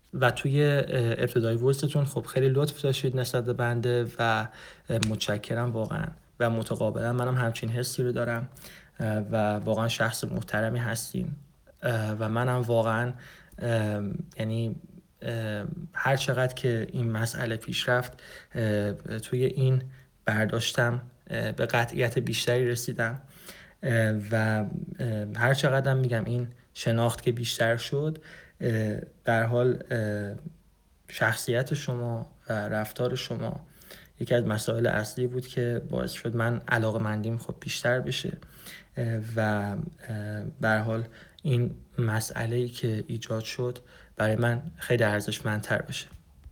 و توی ابتدای وایستون خب خیلی لطف داشتید نسبت به بنده و متشکرم واقعا و متقابلا منم همچین حسی رو دارم و واقعا شخص محترمی هستین و منم واقعا یعنی هر چقدر که این مسئله پیش رفت توی این برداشتم به قطعیت بیشتری رسیدم و هر چقدر میگم این شناخت که بیشتر شد در حال شخصیت شما و رفتار شما یکی از مسائل اصلی بود که باعث شد من علاقه‌مندیم خب بیشتر بشه و به هر حال این مسئله‌ای که ایجاد شد برای من خیلی ارزشمندتر بشه.